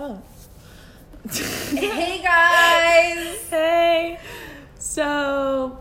up? Hey guys! Hey. So.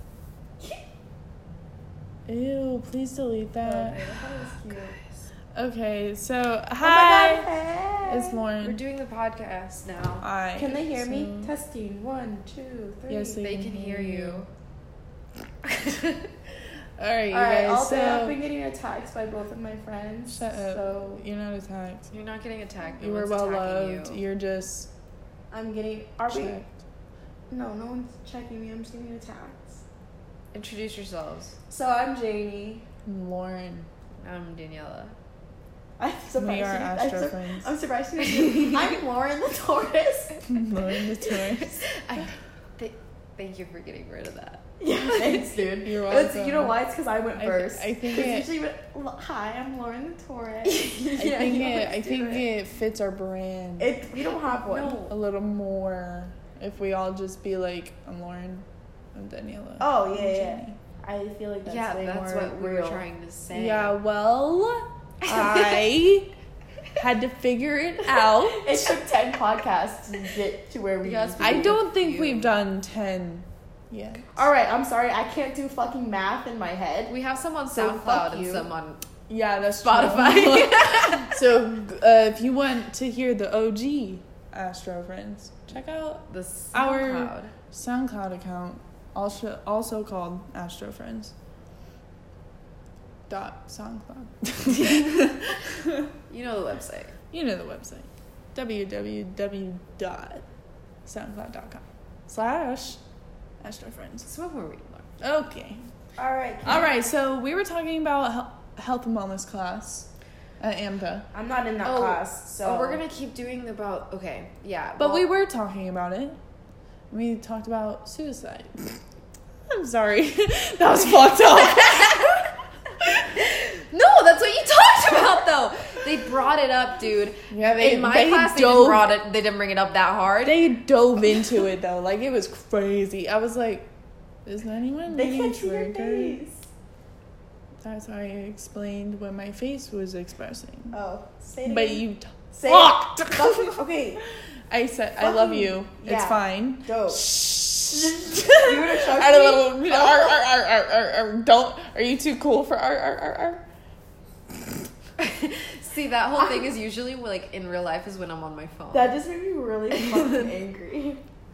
Ew, please delete that. Okay, that was cute. Okay, so Oh hi. my God, hey. It's Lauren. We're doing the podcast now. Hi. Can they hear me? So- Testing. 1, 2, 3. Yes, They can hear you. Alright, you Alright, guys. all day I've So been getting attacked by both of my friends. shut up. So You're not attacked. You're not getting attacked. You No were one's well attacking loved. you. You're just I'm getting. Are we? checked. No, no one's checking me. I'm just getting attacked. Introduce yourselves. So I'm Janie. Lauren. I'm Daniela. I'm surprised. We are you- Astro friends. I'm surprised you. I'm Lauren the Taurus. Lauren the Taurus. Thank you for getting rid of that. Yeah, thanks, dude. You're It's, welcome. you know why? It's because I went first. I think It's it. usually hi, I'm Lauren the Taurus. I think it fits our brand We don't have one. No. a little more if we all just be like, I'm Lauren, I'm Daniela. Oh, I'm yeah, yeah. Jenny. I feel like that's Yeah, way that's more what we real. were trying to say. Yeah, well, I had to figure it out. It took 10 podcasts to get to where we Yes, used to I be. don't think You. we've done 10 yet. Alright, I'm sorry. I can't do fucking math in my head. We have some on So SoundCloud fuck and you. some on Yeah, that's Spotify. true. So, if you want to hear the OG Astro Friends, check out the Our- SoundCloud. SoundCloud account, also called Astro Friends. .soundcloud. You know the website. You know the website. www.soundcloud.com/Astro Friends. Smoke more weed, Lauren. Okay. Alright. All right. So we were talking about health and wellness class at AMDA, I'm not in that class, so. Oh, we're gonna keep doing about. Okay, yeah. but well, we were talking about it. We talked about suicide. I'm sorry, that was fucked up. No, that's what you talked about, though. They brought it up, dude. Yeah, In my class, they didn't bring it up that hard. They dove into it though, like it was crazy. I was like, "Is anyone They being can't see your triggered?" face. That's how I explained what my face was expressing. Oh, say it But again. you Say fucked. it. Okay, I said, "I love you. It's Yeah. fine." dope. Shh. You would have shocked I me? don't. Don't. Are you too cool for R? See, that whole thing is usually like in real life is when I'm on my phone. That just made me really fucking angry.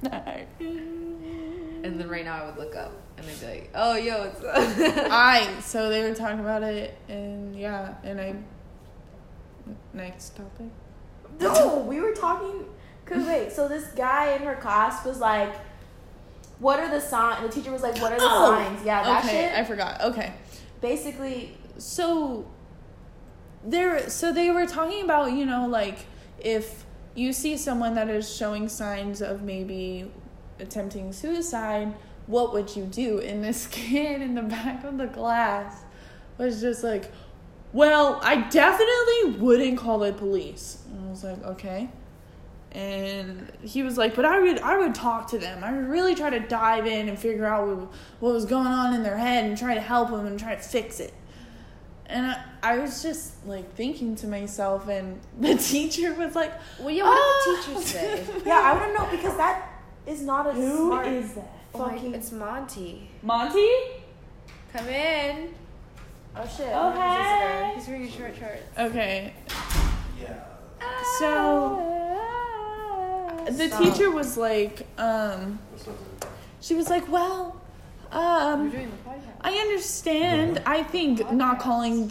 And then right now I would look up and I'd be like, oh, yo, it's. So they were talking about it, and yeah, and I. Next topic. No, we were talking. Cause wait, so this guy in her class was like, "What are the signs?" The teacher was like, "What are the signs?" Yeah, that Okay, shit. I forgot. Okay. Basically, So they were talking about, you know, like if you see someone that is showing signs of maybe attempting suicide, what would you do? And this kid in the back of the class was just like, well, I definitely wouldn't call the police. And I was like, okay. And he was like, but I would talk to them. I would really try to dive in and figure out what was going on in their head and try to help them and try to fix it. And I was just like thinking to myself, and the teacher was like, Well, yeah, what did the teacher say? yeah, I want to know because that is not a Who smart. is that? Fucking. It's Monty. Monty? Come in. Oh shit. Oh, hey. He's wearing short shorts. Okay. Yeah. So the Stop. teacher was like, What's up? she was like, well, We're doing the podcast. I understand. I think not calling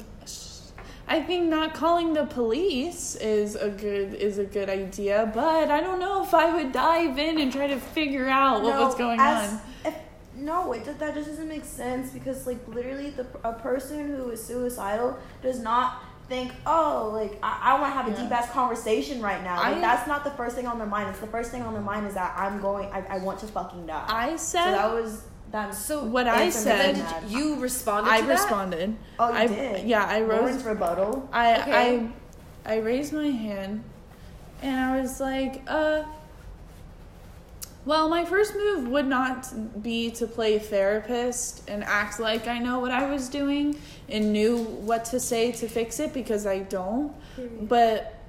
the police is a good idea, but I don't know if I would dive in and try to figure out what was going on. That just doesn't make sense because like literally a person who is suicidal does not think, oh, like I want to have a deep ass conversation right now. Like, that's not the first thing on their mind. It's the first thing on their mind is that I want to fucking die. I said so that was that. So what I said. Then did you responded I to that? responded. Oh, you did. Yeah, I Lauren's wrote. rebuttal. Okay. I raised my hand, and I was like, well, my first move would not be to play therapist and act like I know what I was doing and knew what to say to fix it, because I don't. But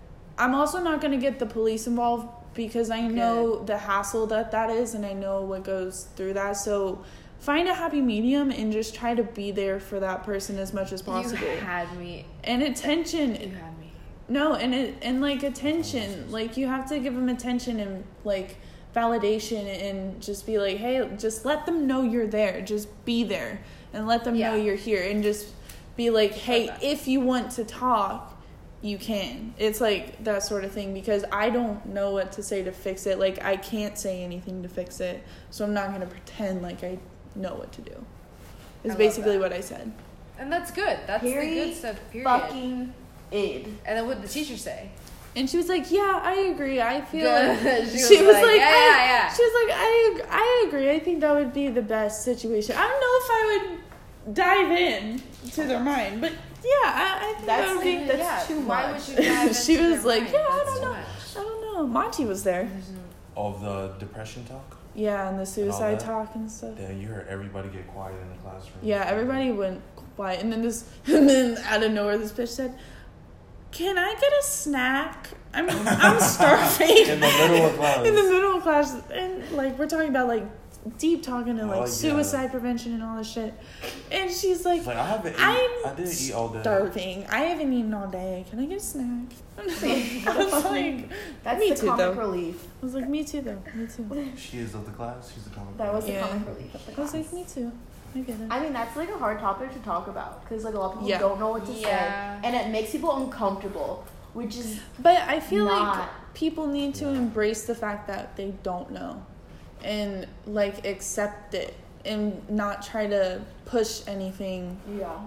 I'm also not going to get the police involved because I know the hassle that is, and I know what goes through that. So find a happy medium and just try to be there for that person as much as possible. You had me. And attention. You had me. No, and like attention. Like you have to give them attention and like validation, and just be like, hey, just let them know you're there. Just be there and let them know you're here, and just be like, hey, if you want to talk, you can. It's like that sort of thing, because I don't know what to say to fix it. Like I can't say anything to fix it, so I'm not going to pretend like I know what to do. Is basically what I said. And that's good. That's the good stuff, period. Fucking id. And then what did the teacher say? And she was like, yeah, I agree. I feel Good. like... She was like, yeah. She was like, I agree. I think that would be the best situation. I don't know if I would dive in to their mind, but yeah, I think that would be... That's too much. Why would you dive into She was their like, mind? yeah, I That's don't too know. much. I don't know. Monty was there. All the depression talk? Yeah, and the suicide that? talk and stuff. Then you heard everybody get quiet in the classroom. Yeah, everybody went quiet. And then out of nowhere, this bitch said, can I get a snack? I'm starving. In the middle of class. In the middle of class. And, like, we're talking about, like, deep talking and, like, yeah. suicide prevention and all this shit. And she's like, I didn't eat all day. Starving. I haven't eaten all day. Can I get a snack? I was like, That's me the too, comic though. relief. I was like, me too, though. Me too. She is of the class. She's the comic. That was the Yeah. comic relief of the I was class. like, me too. I get it. I mean, that's like a hard topic to talk about because like a lot of people Yeah. don't know what to Yeah. say, and it makes people uncomfortable, which is But I feel like not- people need to embrace the fact that they don't know, and like accept it, and not try to push anything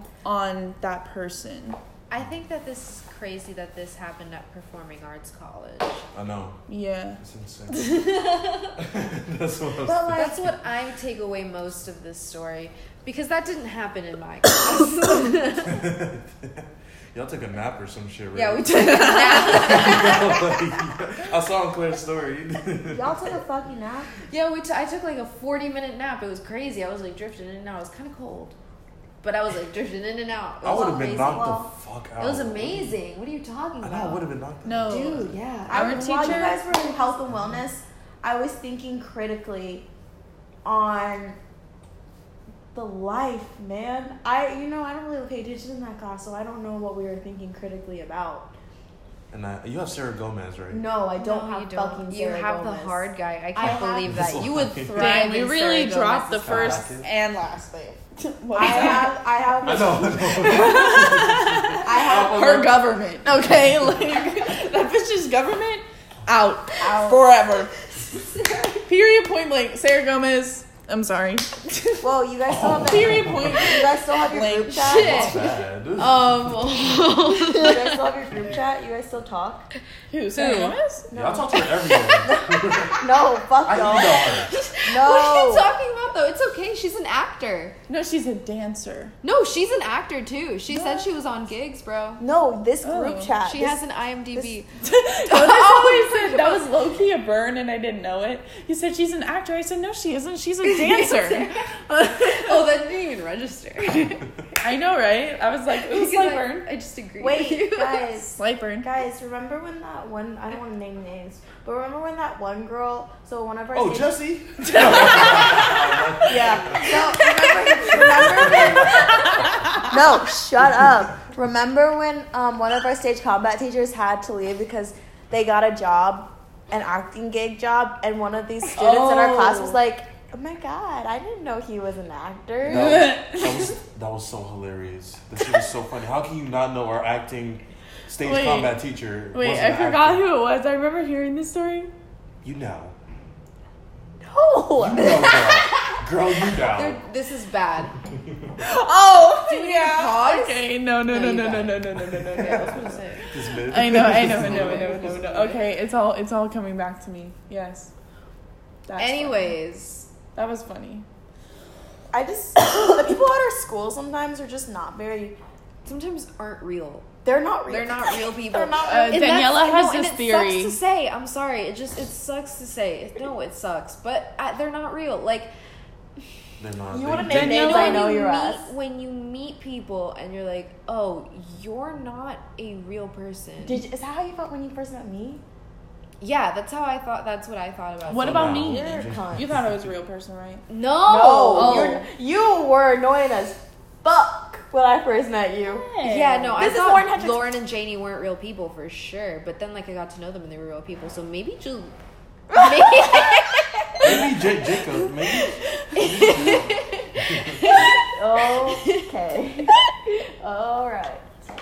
on that person. I think that this is crazy that this happened at Performing Arts College. I know. Yeah. It's insane. That's what I was That's what I take away most of this story, because that didn't happen in my class. Y'all took a nap or some shit, right? Yeah, we took a nap. I saw on Claire's story. y'all took a fucking nap. Yeah, I took like a 40-minute nap. It was crazy. I was like drifting in and out. It was kind of cold, but I was like drifting in and out. It I was would have been crazy. knocked the fuck out. It was amazing. What are you talking I about? know, I would have been knocked out. No. Dude, yeah. Our While you teacher- guys were in health and wellness, I was thinking critically on the life, man. I don't really pay attention in that class, so I don't know what we were thinking critically about. And you have Sarah Gomez, right? No, I don't No, have you don't. fucking You Sarah have Gomez. the hard guy. I I can't have- believe that. You would Damn, thrive. Damn, we in really Sarah dropped the Gomez's first class. and last name. I have I know. I have Her government, okay? Like, that bitch's government, out. Forever. Period, point blank. Sarah Gomez, I'm sorry. Well, you guys still have that. Period, point. You guys still have your Blank. group chat. Shit. Bad. You guys still have your group chat. You guys still talk. Who, Sarah Gomez? Y'all talk to her every day. No, fuck I y'all. email her. No. What are you talking about, though? It's okay. She's an actor. No, she's a dancer. No, she's an actor, too. She said she was on gigs, bro. No, this group Oh. chat. She this, has an IMDb. That was low-key a burn and I didn't know it. You said she's an actor. I said, no, she isn't. She's a dancer. Oh, that didn't even register. I know, right? I was like, ooh, Because slight burn. I just agree with Wait, you. guys. Slight burn. Guys, remember when that one? I don't want to name names, but remember when that one girl? So one of our Oh, stage- Jesse? Yeah. So remember when? No, shut up. Remember when one of our stage combat teachers had to leave because they got a job, an acting gig job, and one of these students in our class was like, "Oh my god, I didn't know he was an actor." That was so hilarious. That shit was so funny. How can you not know our acting stage Wait. combat teacher? Wait, was I an forgot actor? who it was. I remember hearing this story. You know. No. You know, girl. Girl, you know. This is bad. Oh, Do we need to pause? Okay, no. you Okay, Yeah, I was gonna say. This mid. I know. Okay, it's all coming back to me. Yes. That's Anyways, funny. That was funny. I just the people at our school sometimes are just not very. sometimes aren't real. They're not real. They're not real people. They're not Uh, real. And Daniela that's- has no, this and theory. It sucks to say. I'm sorry. It sucks to say. No, it sucks. But they're not real. Like, They're not. You wouldn't they- name names, I know when you your meet, ass. when you meet people and you're like, oh, you're not a real person. Is that how you felt when you first met me? Yeah, that's how I thought. That's what I thought about. What you. about now- me? You're a cunt. You thought I was a real person, right? No. No, you were annoying as fuck when I first met you. Yeah, no, This I is Lauren thought Hendricks- Lauren and Janie weren't real people for sure. But then, like, I got to know them and they were real people. So maybe just Maybe Jacob. Maybe. Okay. All right.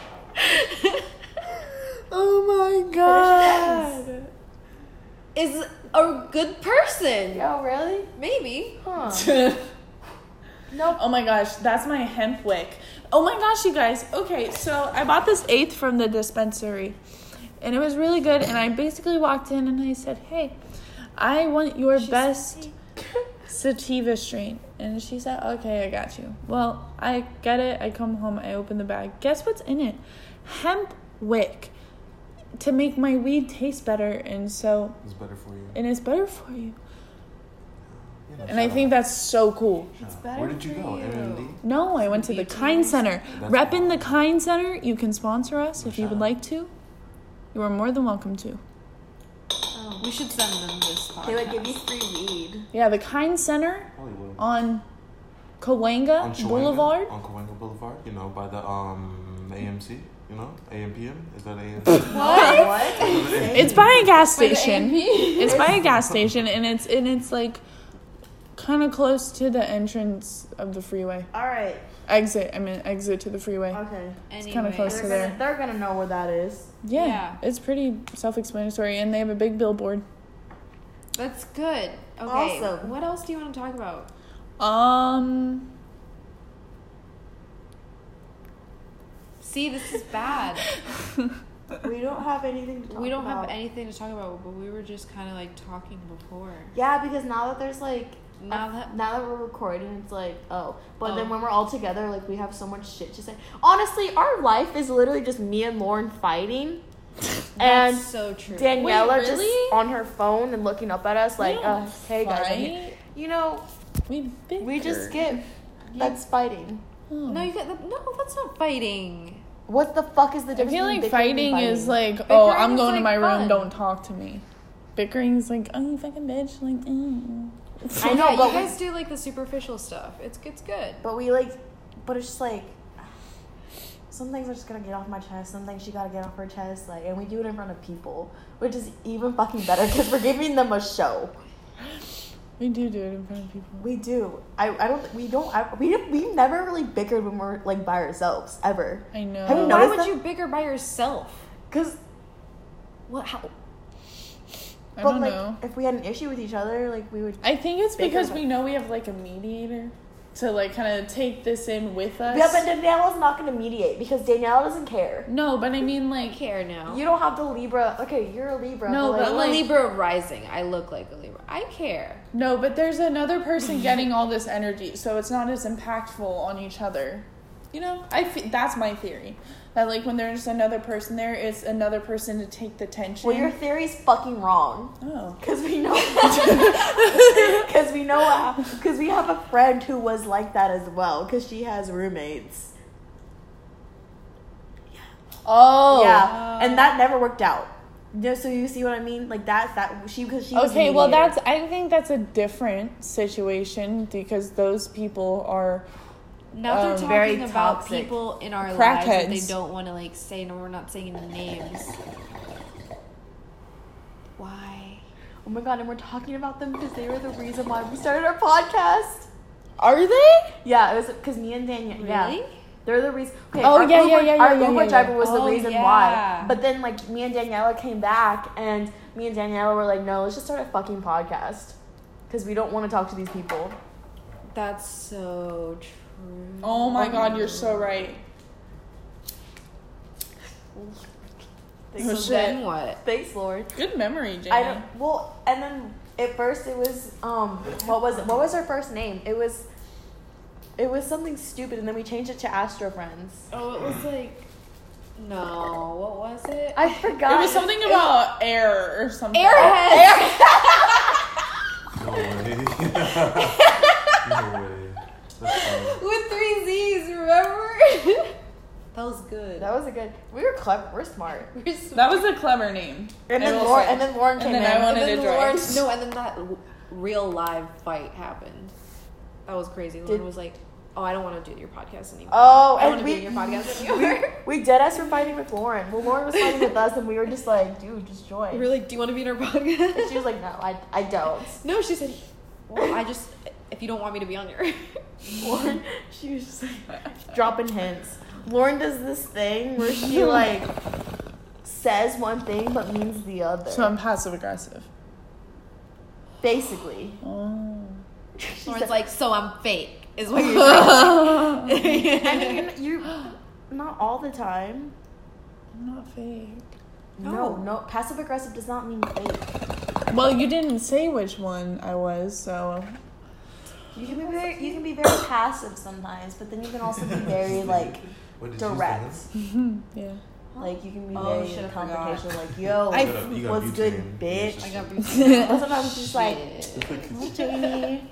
Oh my god. is a good person. Yo, really? Maybe. Huh. Nope. Oh my gosh, that's my hemp wick. Oh my gosh, you guys. Okay, so I bought this 8th from the dispensary. And it was really good. And I basically walked in and I said, hey, I want your best sativa strain. And she said, okay, I got you. Well, I get it. I come home. I open the bag. Guess what's in it? Hemp wick. To make my weed taste better. And so... It's better for you. And it's better for you. You know, And I shout think out. that's so cool. Shout out. better Where did you for go? you. MMD? No, I went to the Kind Center. That's Reppin' the cool. Kind Center. You can sponsor us if you Shout would out. like to. You are more than welcome to. We should send them this podcast. They would give you free weed. Yeah, the Kind Center Hollywood. on Cahuenga On Chewanga, Boulevard. On Cahuenga Boulevard, you know, by the AMC, you know, AMPM. Is that AMC? What? It's by a gas Wait, the station. AMP? It's by a gas station, and it's like kind of close to the entrance of the freeway. All right. Exit to the freeway. Okay. It's kinda close to They're there. gonna, they're gonna know where that is. Yeah, Yeah. it's pretty self-explanatory, and they have a big billboard. That's good. Okay. Awesome. What else do you want to talk about? See, this is bad. We don't have anything to talk about. We don't have anything to talk about, but we were just kind of like talking before. Yeah, because now that there's like Now that- now that we're recording, it's like but then Oh. when we're all together, like we have so much shit to say. Honestly, our life is literally just me and Lauren fighting, and That's so true. Daniela Wait, really? just on her phone and looking up at us like, We don't "Hey guys, I'm here." fight. You know, We we just bicker. get that's fighting. Oh. No, you got no. That's not fighting. What the fuck is the I difference? feel between like bickering and fighting is like, Bickering oh, I'm is, going to like, my room, fun. don't talk to me. Bickering is like, oh, you fucking bitch. Like, I know, Yeah, but you guys do like the superficial stuff. It's good. But we like, but it's just like, some things are just gonna get off my chest. Some things she gotta get off her chest. Like, and we do it in front of people, which is even fucking better because we're giving them a show. we do it in front of people. We do. We've never really bickered when we're like by ourselves ever. I know. Have you Why noticed would that? you bicker by yourself? Cause, What? How? I but don't like, know. if we had an issue with each other, like we would. I think it's Bicker, because but- we know we have like a mediator to like kind of take this in with us. Yeah, but Daniela's not gonna mediate because Daniela doesn't care. No, but I mean I like, care now. You don't have the Libra. Okay, you're a Libra. No, but but, like, I'm like- a Libra rising. I look like a Libra. I care. no, but there's another person getting all this energy, so it's not as impactful on each other. You know, that's my theory. That like when there's another person there, it's another person to take the tension. well, your theory's fucking wrong. Oh. Because we know, because we have a friend who was like that as well. Because she has roommates. Oh. Yeah, and that never worked out. Just so you see what I mean, like because she was Okay, the well mediator. I think that's a different situation because those people are Now they're talking very about toxic. people in our lives that they Crackheads. don't want to like say. No, we're not saying any names. Why? Oh my god, and we're talking about them because they were the reason why we started our podcast. Are they? Yeah, it was because me and Danielle. Really? Yeah, they're the reason. Okay, Oh, our yeah, Uber, yeah, our yeah, Uber yeah. driver was the Oh, reason yeah. why. But then, like, me and Daniela came back, and me and Daniela were like, "No, let's just start a fucking podcast because we don't want to talk to these people." That's so true. Oh my god, you're so right. Thanks, Oh, So shit. then what? Thanks, Lord. Good memory, Jamie. I don't. Well, and then at first it was what was it? What was her first name? It was something stupid, and then we changed it to Astro Friends. Oh, it was like. No, what was it? I forgot. It was something about air or something. Airhead. No way. No way. That's funny. With 3 Z's, remember? That was good. That was a good. We were clever. We're smart. That was a clever name. And I then will Lauren. say. And then Lauren came And then in. I wanted and to then join. Lauren. No, and then that real live fight happened. That was crazy. Lauren was like, "Oh, I don't want to do your podcast anymore. Oh, I don't and want to be in your podcast anymore." we dead ass were fighting with Lauren. Well, Lauren was fighting with us, and we were just like, dude, just join. We were like, "Do you want to be in our podcast?" And she was like, no, I don't. No, she said, "Well, I just if you don't want me to be on your." Lauren, she was just like dropping hints. Lauren does this thing where she like says one thing but means the other. So I'm passive aggressive. Basically. Oh. Lauren's like, "So I'm fake," is what you're saying. I mean, you're not all the time. I'm not fake. No. Passive aggressive does not mean fake. Well, you didn't say which one I was, so. You can be very passive sometimes, but then you can also be very like What did direct. Yeah. Like you can be Oh, very shit, I confrontational. Like, yo, You got what's good, butane. bitch? I got But sometimes it's just like, Shit. oh, Jamie.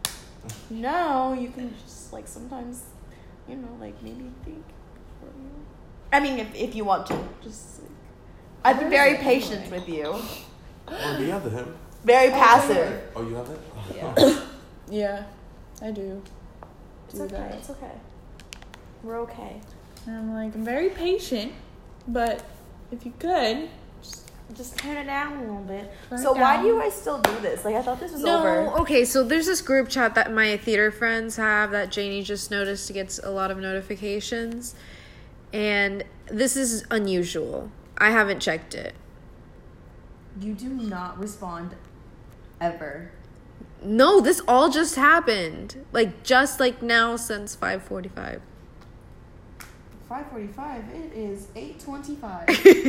No, you can just like sometimes, you know, like maybe think. For you. I mean, if you want to, just. Like, I've been very patient with you. Oh, do you have the hymn? Very passive. Oh, you have it? Yeah. Yeah, I do. It's Do okay. that. It's okay. We're okay. And I'm like, I'm very patient, but if you could, Just turn it down a little bit. Turn it So why down. do you guys still do this? Like I thought this was No, over. okay, so there's this group chat that my theater friends have that Janie just noticed gets a lot of notifications. And this is unusual. I haven't checked it. You do not respond ever. No, this all just happened. Like, just like now since 5:45. 5:45. It is 8:25.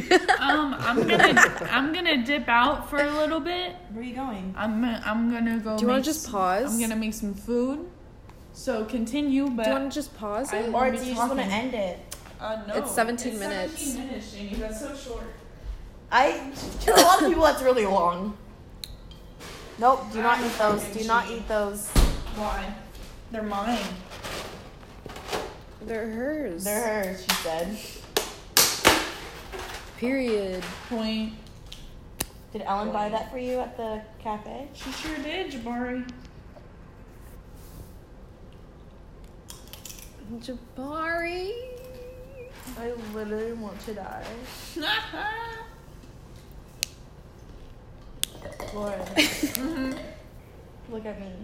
I'm gonna dip out for a little bit. Where are you going? I'm gonna go. Do you want make to just s- pause? I'm gonna make some food. So continue, but Do you want to just pause I- it? Or be do you just want to talking. end it? No. It's 17 minutes. 17 minutes, Jamie. That's so short. To a lot of people, that's really long. Nope. Do not eat those. Do not eat those. Why? They're mine. They're hers. They're hers. She said. Period. Point. Did Ellen buy that for you at the cafe? She sure did, Jabari. Jabari. I literally want to die. Lauren. Look at me.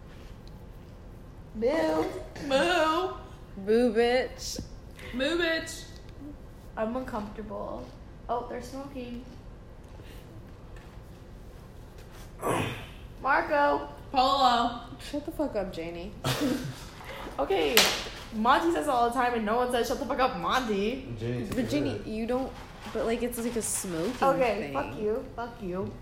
Boo. Moo. Boo, bitch. Moo, bitch. I'm uncomfortable. Oh, they're smoking. Marco. Polo. Shut the fuck up, Janie. Okay. Monty says it all the time, and no one says shut the fuck up, Monty. But Janie, you don't. But like, it's like a smoking Okay, thing. fuck you. Fuck you.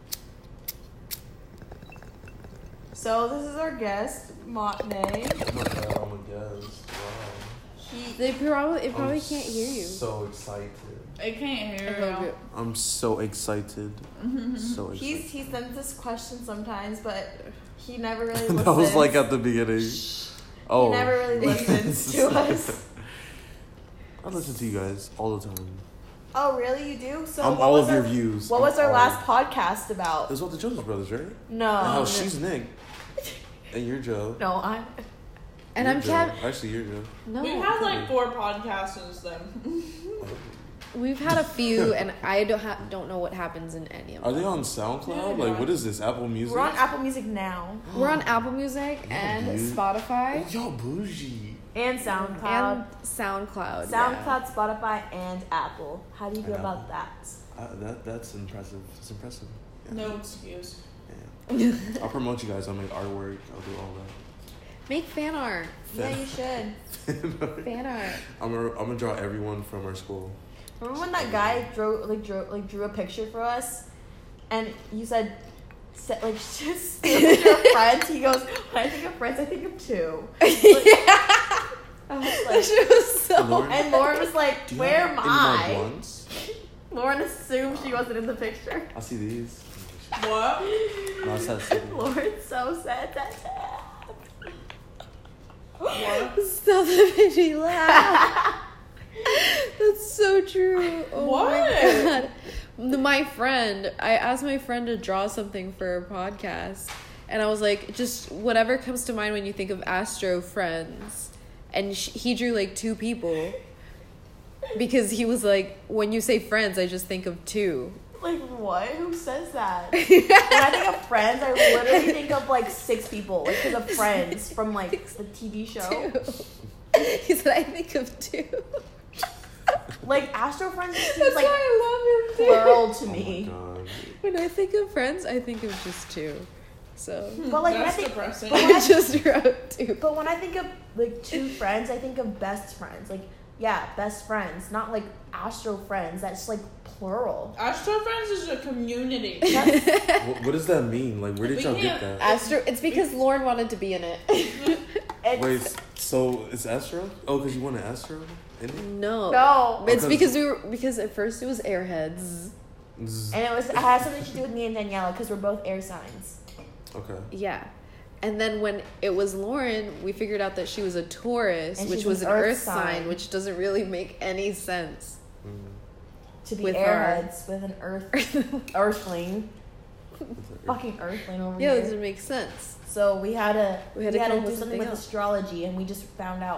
So this is our guest, Matne. Oh my god, I'm a guest. Wow. It probably I'm can't hear you. So excited. I can't hear Okay. you. I'm so excited. So excited. He sends us questions sometimes, but he never really listens. That was like at the beginning. Oh. He never really listens to us. I listen to you guys all the time. Oh, really? You do? So I'm what all was of your our- views. What was our all- last podcast about? It was about the Jonas Brothers, right? No. And how she's Nick. And you're Joe. No, I'm. And You're I'm Joe. Kev. Actually, you're Joe. No, We've had like 4 podcasts since then. we've had a few, and I don't know what happens in any of Are them. they on SoundCloud? Yeah, Like, what is this? Apple Music? We're on Apple Music now. We're on Apple Music and dude. Spotify Y'all bougie. And SoundCloud. and SoundCloud. SoundCloud, Spotify, and Apple. How do you feel And about that? That's impressive. It's impressive. Yeah. No excuse. Yeah. I'll promote you guys. I'll make artwork. I'll do all Make fan art. Yeah, you should. that. Fan art. I'm gonna draw everyone from our school. Remember when that guy drew a picture for us, and you said, just picture of friends. He goes, when I think of friends, I think of 2. I was That like, shit was so. Lauren, and Lauren was like, do you where have am any more I? blunts? Lauren assumed she wasn't in the picture. I see these. What? No, I said city. Lauren's so sensitive. What? Stuff that made me laugh. That's so true. Oh What? my God. My friend, I asked my friend to draw something for a podcast. And I was like, just whatever comes to mind when you think of Astro Friends. And he drew like 2 people. Because he was like, when you say friends, I just think of 2. Like, what? Who says that? When I think of Friends, I literally think of like 6 people. Like, because of Friends from like the TV show. 2. He said, I think of 2. Like, Astro Friends seems That's like why I love him too. plural to Oh me. my God. When I think of friends, I think of just 2. So But like, when I That's think, depressing. but when I I, just wrote 2. but when I think of like 2 friends, I think of best friends. Like, yeah, best friends, not like Astro Friends. That's like plural. Astro Friends is a community. What does that mean? Like, where did We y'all get can't- that? Astro. It's because Lauren wanted to be in it. It's, Wait, so it's Astro? Oh, because you want an Astro in it? No. no. It's because at first it was Airheads. Zzz. And it has something to do with me and Daniela because we're both air signs. Okay. Yeah. And then when it was Lauren, we figured out that she was a Taurus, And which she's was an an earth earth sign, sign. which doesn't really make any sense. To be With airheads with an earthling. Fucking earthling over Yeah, it here. doesn't make sense. So we had to We had to come up do with something something with else. astrology, and we just found out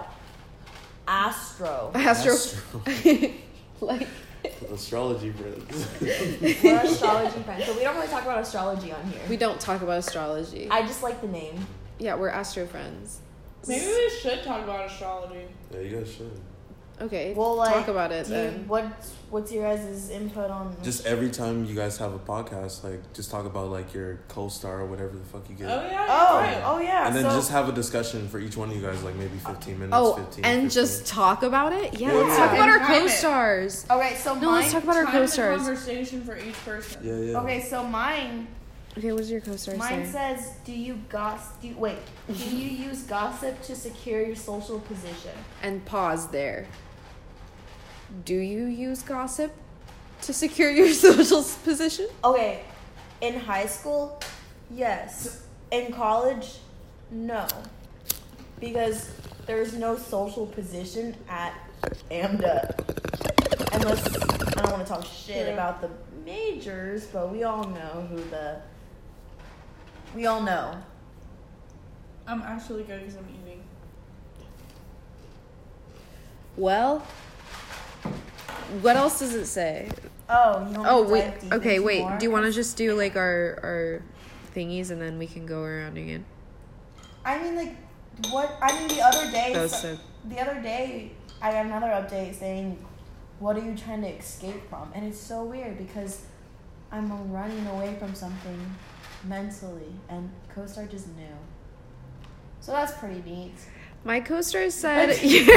astro. Astro. Astro. Like, Astrology friends. We're astrology friends, so we don't really talk about astrology on here. we don't talk about astrology. I just like the name. Yeah, we're Astro Friends. Maybe we should talk about astrology. Yeah, you guys should. Okay, Well, like, talk about it do you, then. what's your guys' input on? Just every time you guys have a podcast, like, just talk about, like, your co-star or whatever the fuck you get. Oh yeah. Oh, right. oh yeah. And then so, just have a discussion for each one of you guys, like, maybe 15 minutes, Oh, 15, and 15. just talk about it? Yeah, Yeah. let's talk about our Time it. co-stars. okay, so No, let's talk about our Time the co-stars. conversation for each person. Yeah, yeah. Okay, so mine Okay, what does your co-star Mine say? says, do you use gossip to secure your social position? And pause there. Do you use gossip to secure your social position? Okay, in high school, yes. In college, no. Because there's no social position at AMDA. Unless, I don't want to talk shit Yeah. about the majors, but we all know we all know. I'm actually good because I'm eating. Well, what else does it say? Oh, you want Oh, to wait. dive deep Okay, into wait. more? Do you want to just do like our thingies and then we can go around again? I mean, like, the other day, That was so. I got another update saying, what are you trying to escape from? And it's so weird because I'm running away from something mentally, and CoStar just knew. So that's pretty neat. My co-star said,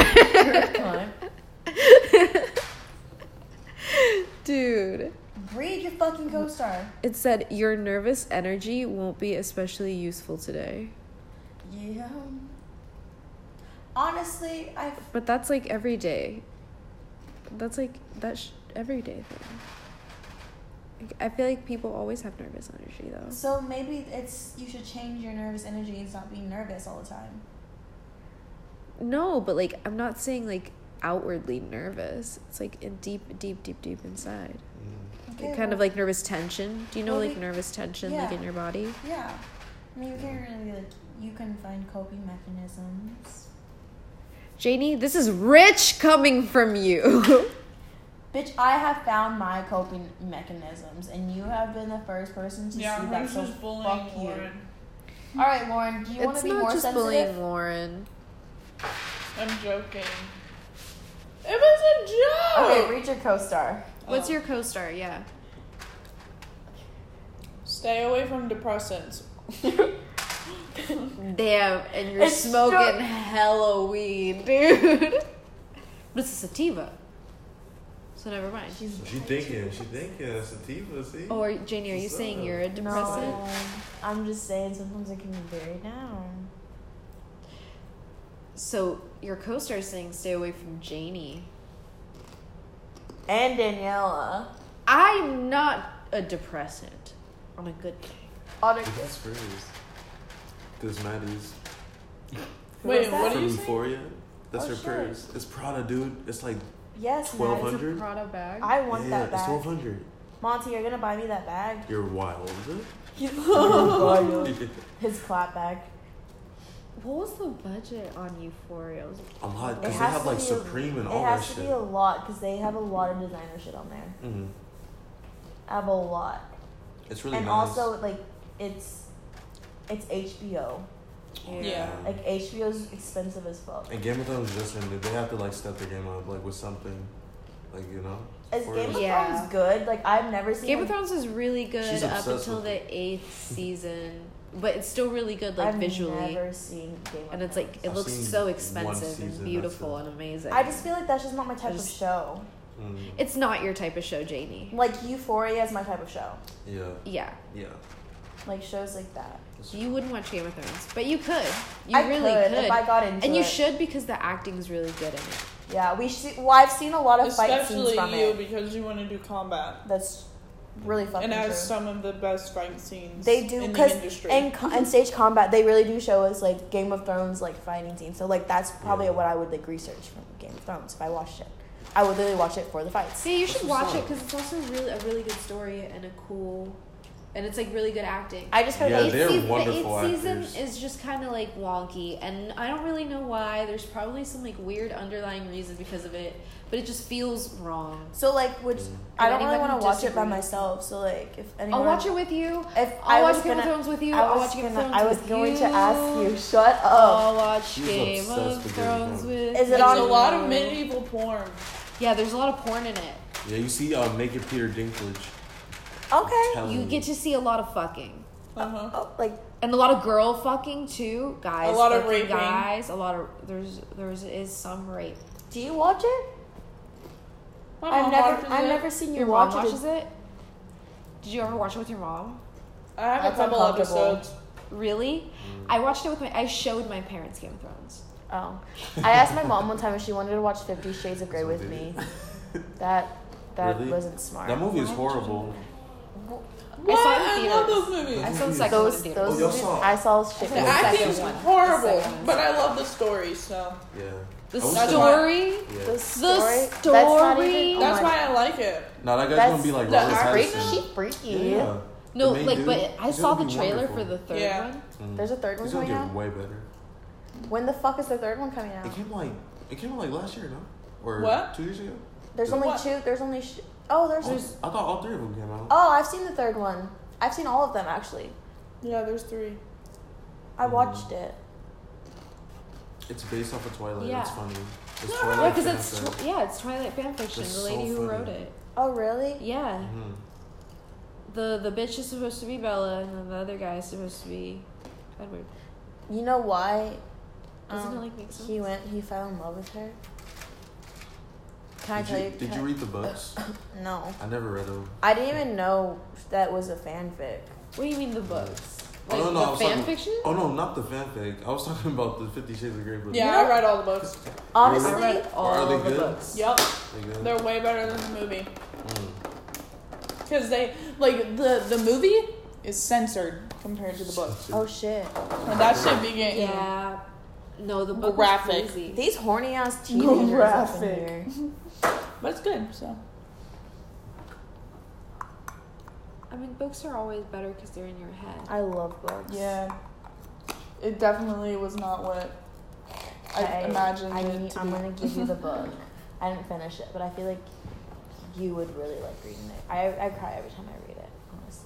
dude, Read your fucking CoStar. it said your nervous energy won't be especially useful today. Yeah. Honestly, But that's like every day. That's like everyday thing. Like, I feel like people always have nervous energy though. so maybe you should change your nervous energy and stop being nervous all the time. No, but like I'm not saying like outwardly nervous. It's like in deep inside. Okay, Like, kind of like nervous tension. Do you know well, like nervous tension like yeah. in your body? Yeah. I mean, you can't really, you can find coping mechanisms. Janie, this is rich coming from you. Bitch, I have found my coping mechanisms, and you have been the first person to see Yeah, that, Rich so was bullying fuck you. Lauren. Alright, Lauren, do you want It's to be not more just sensitive? bullying Lauren. I'm joking. It was a joke. Okay, read your co-star. What's your co-star? Yeah. Stay away from depressants. Damn, and you're It's smoking hella weed, dude. But it's a sativa. So never mind. She thinking sativa, see? Or Janie, are you What's saying up? you're a depressant? No, I'm just saying sometimes I can be very down. So your co-star is saying stay away from Janie. And Daniela. I'm not a depressant on a good day. On a This is Maddie's Wait, what are From you saying? Euphoria. That's Oh, her shit. purse. It's Prada, dude. It's like Yes, It's a 1,200. Prada bag. I want that it's bag. 1,200. Monty, you're gonna buy me that bag? You're wild. His clap bag. What was the budget on Euphoria? Was it A lot, It because they has have to like be Supreme and It all that has to shit. be a lot because they have a lot of designer shit on there. Mm-hmm. I have a lot. It's really And nice. also, like, it's HBO. Yeah. Like, HBO's expensive as fuck. And Game of Thrones just ended. They have to like step their game up, like with something, like Is for Game of it. Yeah. Thrones good? Like, I've never seen Game of like, Thrones is really good She's up obsessed until with the 8th season, but it's still really good, like I've visually. never seen Game of And it's Thrones. like it I've looks seen so one expensive season, and that's beautiful it. and amazing. I just feel like that's just not my type of just- show. It's not your type of show, Janie. Like, Euphoria is my type of show. Yeah, Yeah, yeah. Like, shows like that. you wouldn't watch Game of Thrones, but you could. You I really could if I got into and you it. should because the acting's really good in it. Yeah, well, I've seen a lot of fight scenes Especially from you it. because you want to do combat. That's really fucking And has true. some of the best fight scenes They do in the because industry. in stage combat they really do show us like Game of Thrones like fighting scenes. So like that's probably Yeah. what I would like research from Game of Thrones if I watched it. I would literally watch it for the fights. Yeah, you should That's watch what's it up. because it's also a really good story and a cool, and it's like really good acting. I just heard Yeah, that they're the wonderful 8th season actors. is just kind of like wonky, and I don't really know why. There's probably some like weird underlying reason because of it, but it just feels wrong. so like which I don't really anyone want to who watch it by disagrees. myself. So like if anyone I'll watch it with you. if I'll I watch was Game gonna of Thrones with you. I I'll was watch Game of gonna Thrones I was with going you. to ask you. Shut up. I'll watch She's Game obsessed of with Game of Thrones Thrones. with Is it There's on- a lot of medieval porn. Yeah, there's a lot of porn in it. Yeah, you see naked Peter Dinklage. Okay. Telling You get to see a lot of fucking. Uh-huh. Oh, like And a lot of girl fucking too, guys. A lot of fucking raping. guys. A lot of there's some rape. do you watch it? My I've mom never watches I've it. never seen you Your mom watch watches it. Did you ever watch it with your mom? I have That's a couple uncomfortable. episodes. Really? I watched it with I showed my parents Game of Thrones. Oh, I asked my mom one time if she wanted to watch 50 Shades of Grey with me. That Really? wasn't smart. That movie is horrible. What? I saw it in I theaters. love those movies. I saw the second one in Those theaters. y'all movies, saw it? I saw shit. The The acting's second one. horrible, The second one. but I love the story, so Yeah. The I wish story. Yeah. The story. That's story. not even. that's oh my- why I like it. No, that guy's That's gonna be like the Robert acting. Pattinson. She freaky. Yeah. No, The main like, dude, but I he's saw gonna the be trailer wonderful. for the third Yeah. one. There's a third one He's gonna coming get out. way better. When the fuck is the third one coming out? It came out like last year, no? Or What? 2 years ago? There's only What? two. There's only. Oh, there's. I thought all 3 of them came out. Oh, I've seen the third one. I've seen all of them actually. Yeah, there's 3. I watched it. It's based off of Twilight. Yeah. It's funny. It's Yeah, Twilight. Yeah, because fan it's Twilight fan fiction. That's The lady so who funny. wrote it. Oh really? Yeah. Mhm. The bitch is supposed to be Bella, and then the other guy is supposed to be Edward. You know why? Doesn't it like make sense? He fell in love with her. Can I Did tell you, you? did can you I- read the books? No, I never read them. I didn't even know that was a fanfic. What do you mean the books? Oh, Like no, I the was fan talking- fiction? Oh no, not the fanfic. I was talking about the 50 Shades of Grey books. Yeah, You know- I read all the books. Honestly, I read all Are they the good? books. Yep, They good? they're way better than the movie. Mm. Because they, like, the movie is censored compared to the books. oh shit, And that should be getting. Yeah. No, the book Graphic. was crazy. these horny ass teenagers up in Graphic. here. But it's good, so. I mean, books are always better because they're in your head. I love books. Yeah. It definitely was not what I imagined it to I'm be. gonna give you the book. I didn't finish it, but I feel like you would really like reading it. I cry every time I read it. Honestly,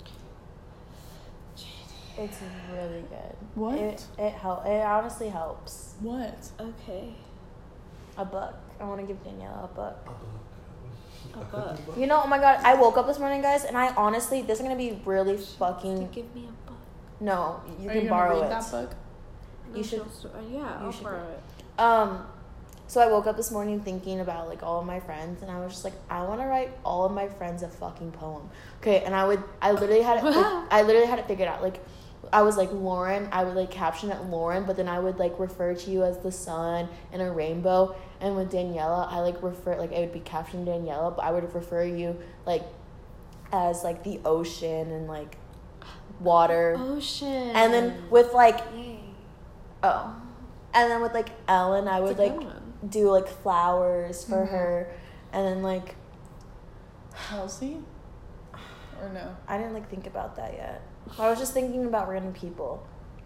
it's really good. What? It honestly helps. What? Okay. A book. I want to give Daniela a book. A book. You know, oh my god, I woke up this morning, guys, and I honestly, this is gonna be really You fucking. give me a book. No, you Are can you gonna borrow read it. that book? You should- Yeah, I'll should borrow it. So I woke up this morning thinking about like all of my friends, and I was just like, I want to write all of my friends a fucking poem. Okay, and I literally had it, I literally had it figured out. Like, I was like Lauren, I would like caption it Lauren, but then I would like refer to you as the sun and a rainbow. And with Daniela, I like refer like it would be captioned Daniela, but I would refer you like as like the ocean and like water. Ocean. And then with like Yay. oh. And then with like Ellen, I would like one. do like flowers for her, and then like Halsey? Or no? I didn't like think about that yet. I was just thinking about random people.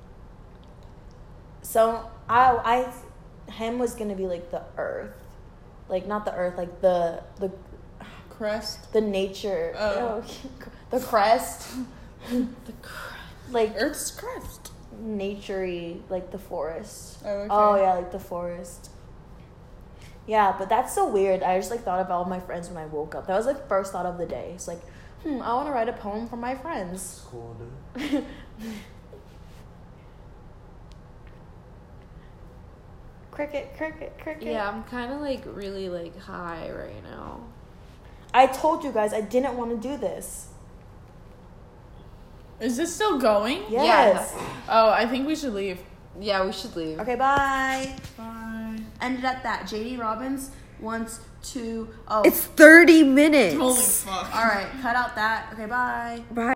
So him was gonna be like the earth, like not the earth, like the Crest? the nature. Oh. The crest. The crest. Like Earth's crest. naturey, like the forest. Oh, okay. Oh yeah, like the forest. Yeah, but that's so weird. I just like thought about all my friends when I woke up. That was like first thought of the day. It's like, I want to write a poem for my friends. It's cool, dude. Cricket, cricket, cricket. Yeah, I'm kind of like really like high right now. I told you guys I didn't want to do this. Is this still going? Yes. Oh, I think we should leave. Yeah, we should leave. Okay, bye. Bye. Ended at that. JD Robbins wants to. Oh, It's 30 minutes. Holy fuck. all right. Cut out that. Okay, bye. Bye.